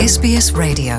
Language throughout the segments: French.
SBS Radio.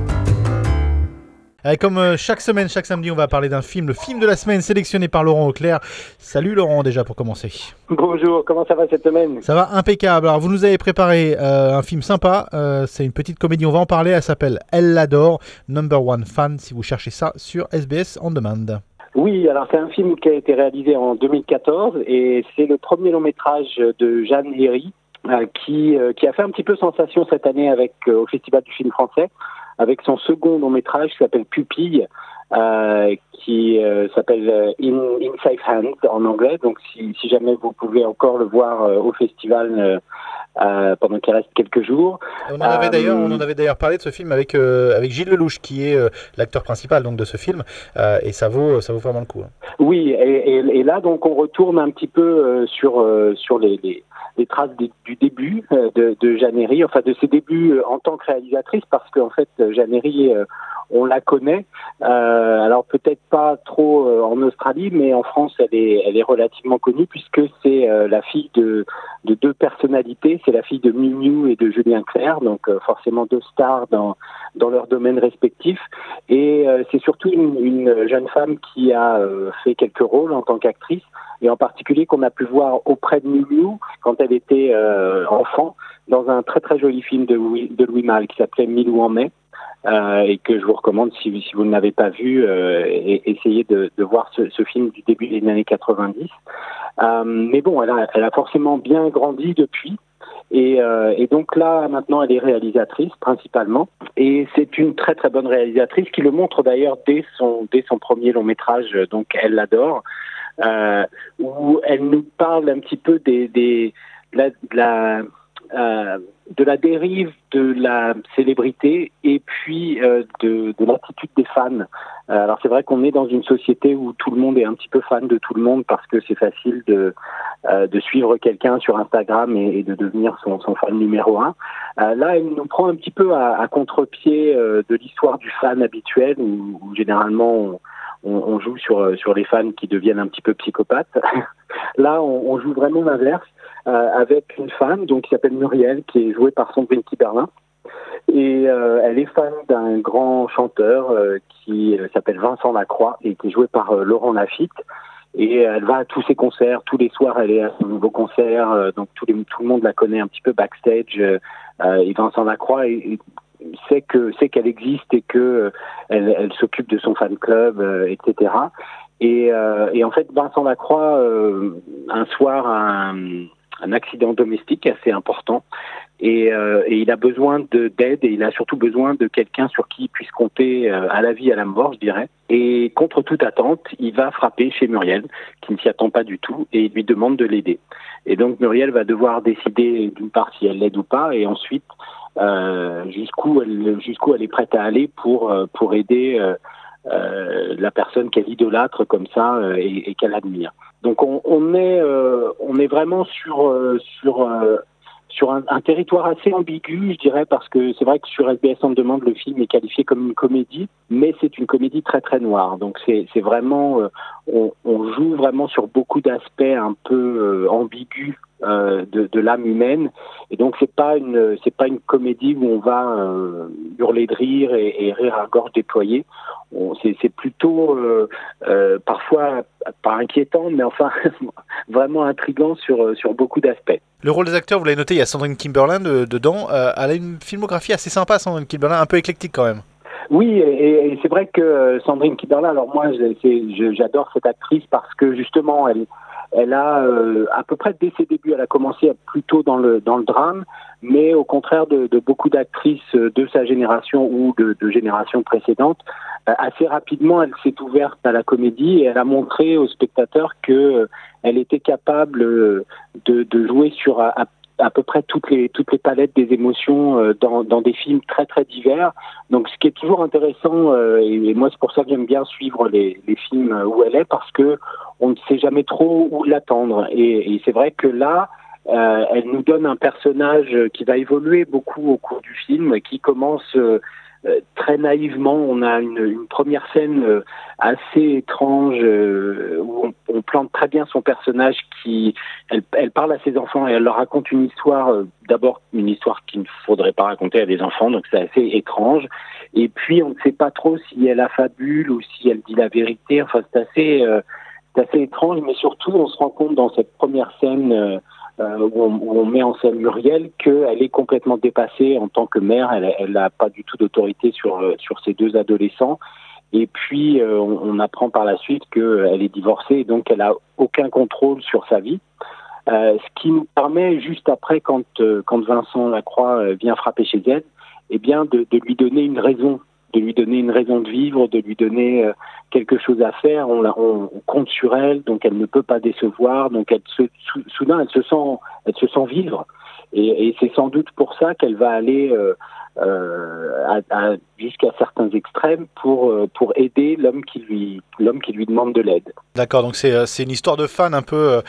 Comme chaque semaine, chaque samedi, on va parler d'un film, le film de la semaine sélectionné par Laurent Auclair. Salut Laurent, déjà pour commencer. Bonjour, comment ça va cette semaine? Ça va impeccable. Alors vous nous avez préparé un film sympa, c'est une petite comédie, on va en parler, elle s'appelle Elle l'adore, Number One Fan, si vous cherchez ça sur SBS On Demand. Oui, alors c'est un film qui a été réalisé en 2014 et c'est le premier long métrage de Jeanne Herry qui a fait un petit peu sensation cette année au Festival du film français, avec son second long métrage qui s'appelle Pupille, qui s'appelle In Safe Hands en anglais. Donc si jamais vous pouvez encore le voir au festival pendant qu'il reste quelques jours. On en avait d'ailleurs parlé de ce film avec Gilles Lelouch, qui est l'acteur principal donc de ce film, et ça vaut vraiment le coup. Oui, et là donc on retourne un petit peu sur les traces du début de Jeanne Herry, enfin de ses débuts en tant que réalisatrice, parce qu'en fait Jeanne Herry, on la connaît, alors peut-être pas trop en Australie, mais en France elle est relativement connue, puisque c'est la fille de deux personnalités, c'est la fille de Miu Miu et de Julien Clerc, donc forcément deux stars dans leurs domaines respectifs, et c'est surtout une jeune femme qui a fait quelques rôles en tant qu'actrice, et en particulier qu'on a pu voir auprès de Miu Miu quand elle était enfant, dans un très très joli film de Louis Malle qui s'appelait Milou en mai, et que je vous recommande si vous ne l'avez pas vu, essayez de voir ce film du début des années 90. Mais bon, elle a forcément bien grandi depuis. Et donc là, maintenant, elle est réalisatrice principalement, et c'est une très très bonne réalisatrice qui le montre d'ailleurs dès son premier long métrage, donc Elle l'adore, où elle nous parle un petit peu de la dérive de la célébrité et puis de l'attitude des fans. Alors c'est vrai qu'on est dans une société où tout le monde est un petit peu fan de tout le monde, parce que c'est facile de suivre quelqu'un sur Instagram et de devenir son fan numéro un. Là, elle nous prend un petit peu à contre-pied de l'histoire du fan habituel, où généralement on joue sur les fans qui deviennent un petit peu psychopathes. Là, on joue vraiment l'inverse, avec une femme donc, qui s'appelle Muriel, qui est jouée par Sandrine Kiberlin. Et elle est fan d'un grand chanteur qui s'appelle Vincent Lacroix et qui est joué par Laurent Lafitte. Et elle va à tous ses concerts, tous les soirs elle est à son nouveau concert, donc tout le monde la connaît un petit peu backstage. Et Vincent Lacroix sait qu'elle existe et que elle s'occupe de son fan club, etc. Et en fait, Vincent Lacroix, un soir, a un accident domestique assez important, et il a besoin d'aide, et il a surtout besoin de quelqu'un sur qui il puisse compter à la vie et à la mort, je dirais. Et contre toute attente, il va frapper chez Muriel, qui ne s'y attend pas du tout, et il lui demande de l'aider. Et donc Muriel va devoir décider d'une part si elle l'aide ou pas, et ensuite jusqu'où elle est prête à aller pour aider la personne qu'elle idolâtre comme ça, et qu'elle admire. Donc on est vraiment sur un territoire assez ambigu, je dirais, parce que c'est vrai que sur SBS On Demand, le film est qualifié comme une comédie, mais c'est une comédie très très noire. Donc c'est vraiment, on joue vraiment sur beaucoup d'aspects un peu ambigus de l'âme humaine, et donc c'est pas une comédie où on va hurler de rire et rire à gorge déployée. C'est plutôt parfois pas inquiétant, mais enfin vraiment intriguant sur beaucoup d'aspects. Le rôle des acteurs, vous l'avez noté, il y a Sandrine Kiberlin dedans. Elle a une filmographie assez sympa, Sandrine Kiberlin, un peu éclectique quand même. Oui, et c'est vrai que Sandrine Kiberlin, alors moi j'adore cette actrice parce que justement elle a à peu près dès ses débuts, elle a commencé plutôt dans le drame, mais au contraire de beaucoup d'actrices de sa génération ou de générations précédentes, assez rapidement elle s'est ouverte à la comédie, et elle a montré aux spectateurs que elle était capable de jouer sur à peu près toutes les palettes des émotions dans des films très très divers. Donc ce qui est toujours intéressant, et moi c'est pour ça que j'aime bien suivre les films où elle est, parce que on ne sait jamais trop où l'attendre, et c'est vrai que là elle nous donne un personnage qui va évoluer beaucoup au cours du film, qui commence très naïvement, on a une première scène assez étrange où on plante très bien son personnage elle parle à ses enfants et elle leur raconte une histoire, d'abord une histoire qu'il ne faudrait pas raconter à des enfants, donc c'est assez étrange. Et puis on ne sait pas trop si elle affabule ou si elle dit la vérité. Enfin, c'est assez étrange, mais surtout on se rend compte dans cette première scène où on met en scène Muriel qu'elle est complètement dépassée en tant que mère. Elle n'a pas du tout d'autorité sur ces deux adolescents. Et puis on apprend par la suite qu'elle est divorcée et donc elle n'a aucun contrôle sur sa vie. Ce qui nous permet, juste après, quand Vincent Lacroix vient frapper chez elle, eh bien de lui donner une raison, de vivre, de lui donner quelque chose à faire. On compte sur elle, donc elle ne peut pas décevoir, donc soudain elle se sent vivre. Et c'est sans doute pour ça qu'elle va aller jusqu'à certains extrêmes pour aider l'homme qui lui demande de l'aide. D'accord, donc c'est une histoire de fan un peu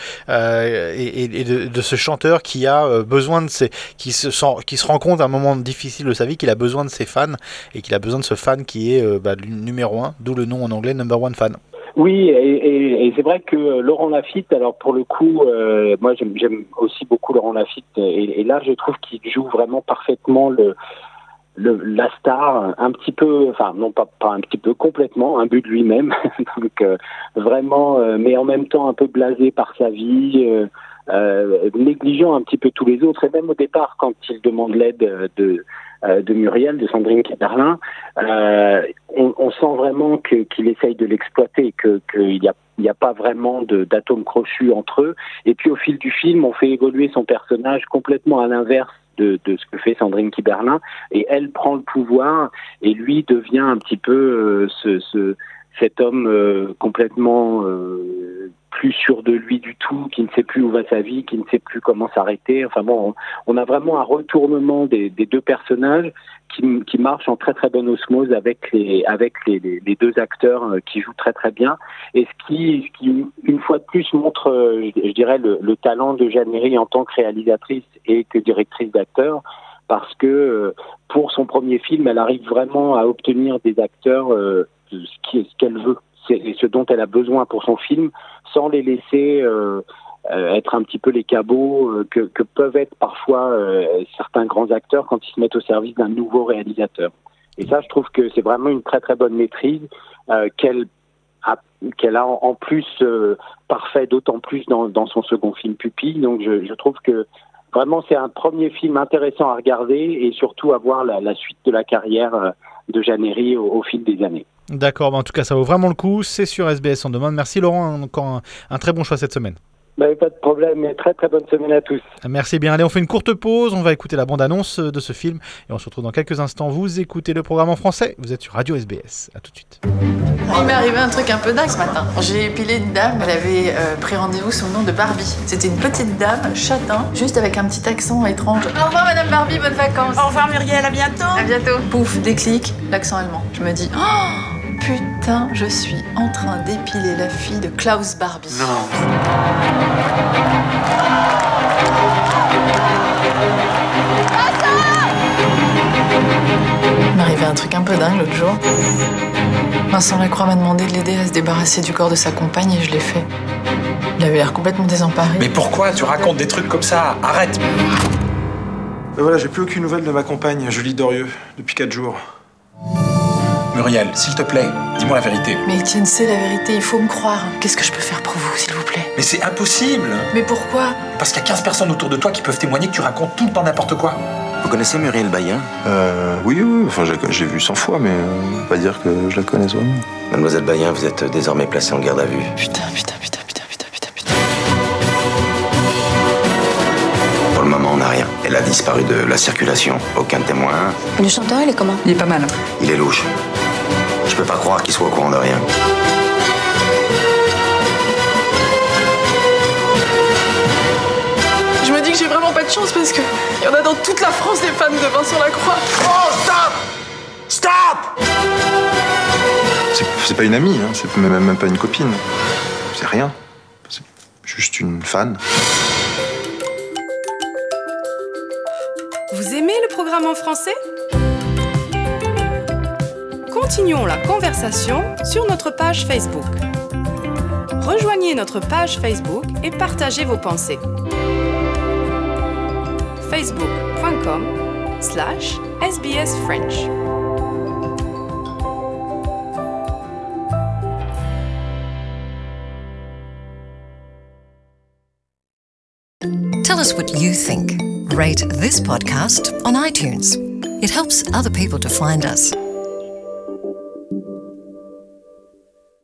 et de ce chanteur qui a besoin qui se rend compte à un moment difficile de sa vie qu'il a besoin de ses fans et qu'il a besoin de ce fan qui est le numéro 1, d'où le nom en anglais Number One Fan. Oui, et c'est vrai que Laurent Lafitte, alors pour le coup, moi j'aime aussi beaucoup Laurent Lafitte, et là je trouve qu'il joue vraiment parfaitement la star, un petit peu, enfin non pas un petit peu, complètement imbu de lui-même, donc vraiment, mais en même temps un peu blasé par sa vie, négligeant un petit peu tous les autres, et même au départ quand il demande l'aide de Muriel, de Sandrine Kiberlin, on sent vraiment qu'il essaye de l'exploiter, qu'il n'y a pas vraiment d'atomes crochus entre eux. Et puis au fil du film, on fait évoluer son personnage complètement à l'inverse de ce que fait Sandrine Kiberlin, et elle prend le pouvoir et lui devient un petit peu cet homme complètement plus sûr de lui du tout, qui ne sait plus où va sa vie, qui ne sait plus comment s'arrêter. Enfin bon, on a vraiment un retournement des deux personnages qui marche en très très bonne osmose avec les deux acteurs qui jouent très très bien, et ce qui une fois de plus montre je dirais le talent de Jeanne Herry en tant que réalisatrice et que directrice d'acteurs, parce que pour son premier film elle arrive vraiment à obtenir des acteurs ce qu'elle veut, c'est ce dont elle a besoin pour son film, sans les laisser être un petit peu les cabots que peuvent être parfois certains grands acteurs quand ils se mettent au service d'un nouveau réalisateur. Et ça, je trouve que c'est vraiment une très très bonne maîtrise qu'elle a en plus parfait, d'autant plus dans son second film Pupille. Donc je trouve que vraiment c'est un premier film intéressant à regarder, et surtout à voir la suite de la carrière de Jeanne Herry au fil des années. D'accord, en tout cas ça vaut vraiment le coup, c'est sur SBS On Demand. Merci Laurent, encore un très bon choix cette semaine. Pas de problème, et très très bonne semaine à tous. Merci bien, allez on fait une courte pause, on va écouter la bande-annonce de ce film et on se retrouve dans quelques instants. Vous écoutez le programme en français, vous êtes sur Radio SBS, à tout de suite. Il m'est arrivé un truc un peu dingue ce matin. J'ai épilé une dame, elle avait pris rendez-vous sous le nom de Barbie. C'était une petite dame, châtain, juste avec un petit accent étrange. Au revoir Madame Barbie, bonnes vacances. Au revoir Muriel, à bientôt. À bientôt. Pouf, déclic, l'accent allemand. Je me dis, oh putain, je suis en train d'épiler la fille de Klaus Barbie. Non. Il m'est arrivé un truc un peu dingue l'autre jour. Vincent Lacroix m'a demandé de l'aider à se débarrasser du corps de sa compagne et je l'ai fait. Il avait l'air complètement désemparé. Mais pourquoi tu racontes des trucs comme ça? Arrête. Voilà, j'ai plus aucune nouvelle de ma compagne, Julie Dorieux, depuis 4 jours. Muriel, s'il te plaît, dis-moi la vérité. Mais Étienne, c'est la vérité, il faut me croire. Qu'est-ce que je peux faire pour vous, s'il vous plaît? Mais c'est impossible. Mais pourquoi? Parce qu'il y a 15 personnes autour de toi qui peuvent témoigner que tu racontes tout le temps n'importe quoi. Vous connaissez Muriel Bayen? Oui, enfin j'ai vu 100 fois, mais on peut pas dire que je la connaisse vraiment. Mademoiselle Bayen, vous êtes désormais placée en garde à vue. Putain. Pour le moment, on n'a rien. Elle a disparu de la circulation. Aucun témoin. Le chanteur, il est comment? Il est pas mal. Il est louche. Je peux pas croire qu'il soit au courant de rien. Je me dis que j'ai vraiment pas de chance parce que il y en a dans toute la France des fans de Vincent Lacroix. Oh, stop! Stop! C'est pas une amie, hein, c'est même pas une copine. C'est rien. C'est juste une fan. Vous aimez le programme en français? Continuons la conversation sur notre page Facebook. Rejoignez notre page Facebook et partagez vos pensées. facebook.com/SBS French. Tell us what you think. Rate this podcast on iTunes. It helps other people to find us.